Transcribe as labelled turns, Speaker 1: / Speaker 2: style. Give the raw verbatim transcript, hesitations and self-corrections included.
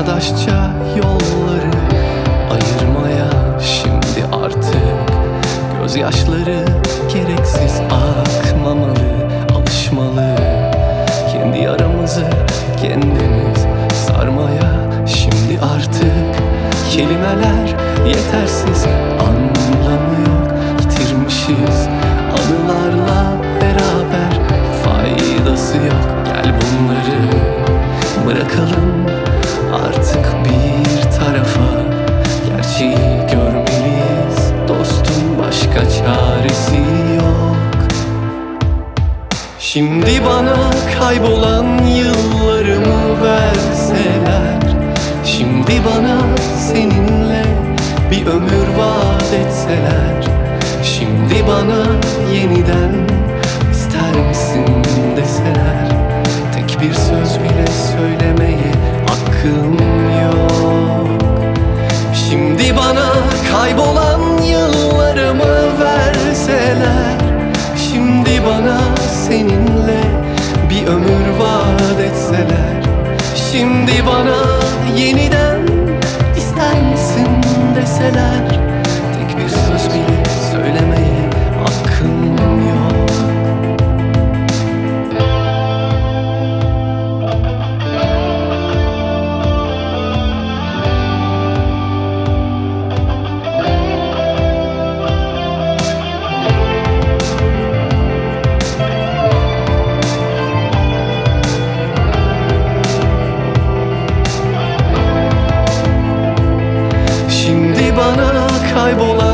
Speaker 1: arkadaşça yolları ayırmaya şimdi artık gözyaşları gereksiz akmamalı, alışmalı. Kendi yaramızı kendimiz sarmaya şimdi artık kelimeler yetersiz, anlamı yok, yitirmişiz anılarla beraber, faydası yok. Gel bunları bırakalım artık bir tarafa, gerçeği görmeliyiz dostum, başka çaresi yok. Şimdi bana kaybolan yıllarımı verseler, şimdi bana seninle bir ömür vaat etseler, şimdi bana yeniden ister misin deseler, tek bir söz bile söylemeye hakkım yok. Şimdi bana kaybolan yıllarımı verseler, şimdi bana seninle bir ömür vaat etseler, şimdi bana yeniden ister misin deseler, tek bir söz bile söylemeye hakkım yok. Şimdi bana kaybolan